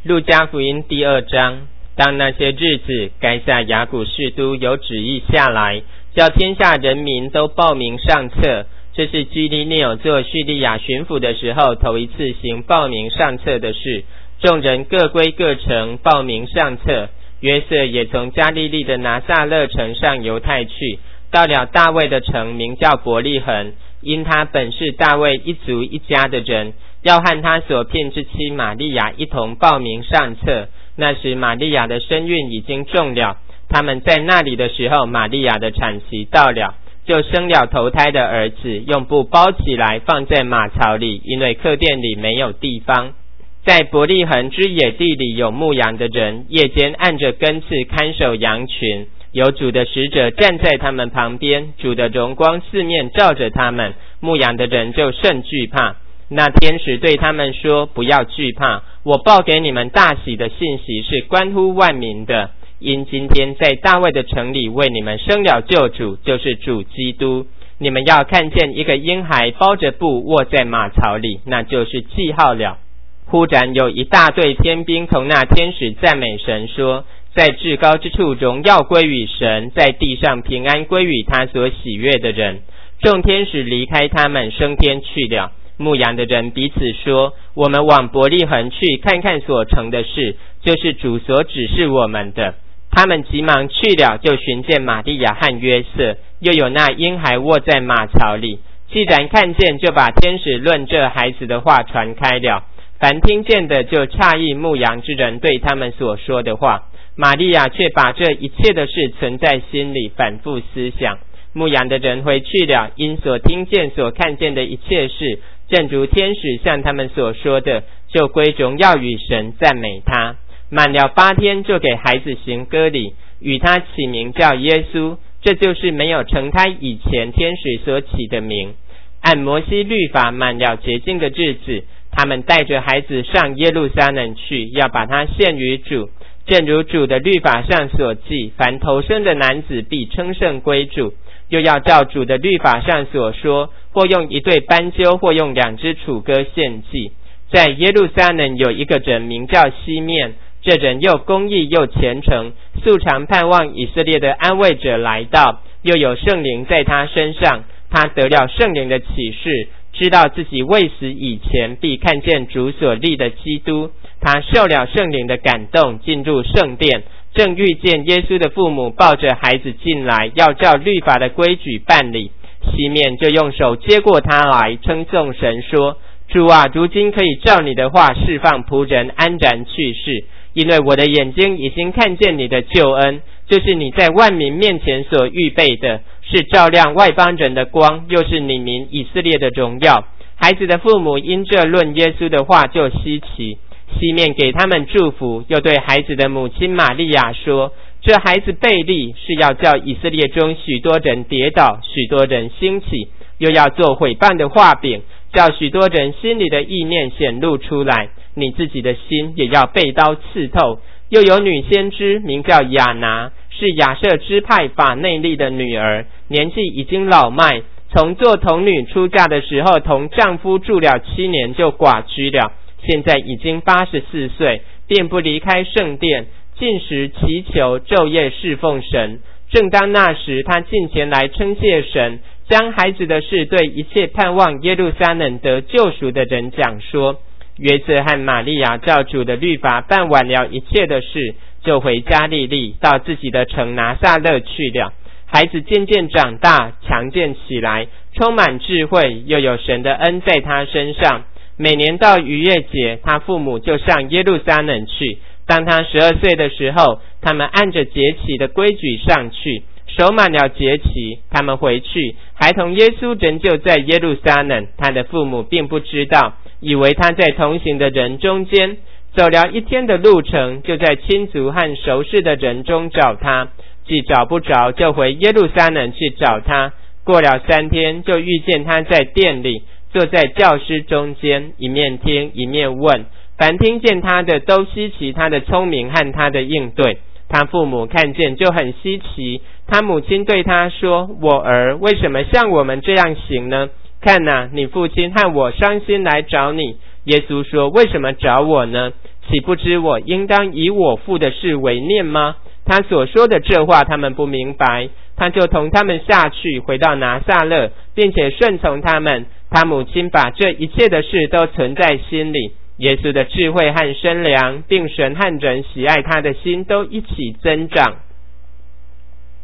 路加福音第2章，当那些日子，该撒雅古士都有旨意下来，叫天下人民都报名上册。这是居利纽做叙利亚巡抚的时候头一次行报名上册的事。众人各归各城报名上册。约瑟也从加利利的拿撒勒城上犹太去，到了大卫的城，名叫伯利恒，因他本是大卫一族一家的人，要和他所骗之妻玛利亚一同报名上册。那时玛利亚的身孕已经重了，他们在那里的时候，玛利亚的产期到了，就生了头胎的儿子，用布包起来放在马槽里，因为客店里没有地方。在伯利恒之野地里有牧羊的人，夜间按着更次看守羊群，有主的使者站在他们旁边，主的荣光四面照着他们，牧羊的人就甚惧怕。那天使对他们说，不要惧怕，我报给你们大喜的信息是关乎万民的，因今天在大卫的城里为你们生了救主，就是主基督。你们要看见一个婴孩包着布卧在马槽里，那就是记号了。忽然有一大队天兵同那天使赞美神说，在至高之处荣耀归于神，在地上平安归于他所喜悦的人。众天使离开他们升天去了。牧羊的人彼此说，我们往伯利恒去看看所成的事，就是主所指示我们的。他们急忙去了，就寻见玛利亚和约瑟，又有那婴孩卧在马槽里。既然看见，就把天使论这孩子的话传开了。凡听见的就诧异牧羊之人对他们所说的话。玛利亚却把这一切的事存在心里，反复思想。牧羊的人回去了，因所听见所看见的一切事，正如天使向他们所说的，就归荣耀与神，赞美他。满了8天，就给孩子行割礼，与他起名叫耶稣，这就是没有成胎以前天使所起的名。按摩西律法满了洁净的日子，他们带着孩子上耶路撒冷去，要把他献于主。正如主的律法上所记，凡头生的男子必称圣归主。又要照主的律法上所说，或用一对斑鸠，或用2只雏鸽献祭。在耶路撒冷有一个人名叫西面，这人又公义又虔诚，素常盼望以色列的安慰者来到，又有圣灵在他身上，他得了圣灵的启示，知道自己未死以前必看见主所立的基督。他受了圣灵的感动，进入圣殿，正遇见耶稣的父母抱着孩子进来，要照律法的规矩办理。西面就用手接过他来，称颂神说，主啊，如今可以照你的话释放仆人安然去世，因为我的眼睛已经看见你的救恩，就是你在万民面前所预备的，是照亮外邦人的光，又是你民以色列的荣耀。孩子的父母因这论耶稣的话就稀奇。西面给他们祝福，又对孩子的母亲玛利亚说，这孩子被立，是要叫以色列中许多人跌倒，许多人兴起，又要做毁谤的画饼，叫许多人心里的意念显露出来，你自己的心也要被刀刺透。又有女先知名叫亚拿，是亚设支派法内利的女儿，年纪已经老迈，从做童女出嫁的时候，同丈夫住了7年就寡居了，现在已经84岁，便不离开圣殿，禁食祈求，昼夜侍奉神。正当那时，他近前来称谢神，将孩子的事对一切盼望耶路撒冷得救赎的人讲说。约瑟和玛利亚照主的律法办完了一切的事，就回加利利，到自己的城拿撒勒去了。孩子渐渐长大，强健起来，充满智慧，又有神的恩在他身上。每年到逾越节，他父母就上耶路撒冷去。当他12岁的时候，他们按着节期的规矩上去，守满了节期，他们回去，孩童耶稣仍旧在耶路撒冷，他的父母并不知道，以为他在同行的人中间。走了1天的路程，就在亲族和熟识的人中找他，既找不着，就回耶路撒冷去找他。过了3天，就遇见他在殿里，坐在教师中间，一面听一面问。凡听见他的都稀奇他的聪明和他的应对。他父母看见就很稀奇。他母亲对他说，我儿，为什么像我们这样行呢？看哪，你父亲和我伤心来找你。耶稣说，为什么找我呢？ 岂不知我应当以我父的事为念吗？他所说的这话他们不明白，他就同他们下去，回到拿撒勒，并且顺从他们。他母亲把这一切的事都存在心里。耶稣的智慧和身量，并神和人喜爱他的心都一起增长。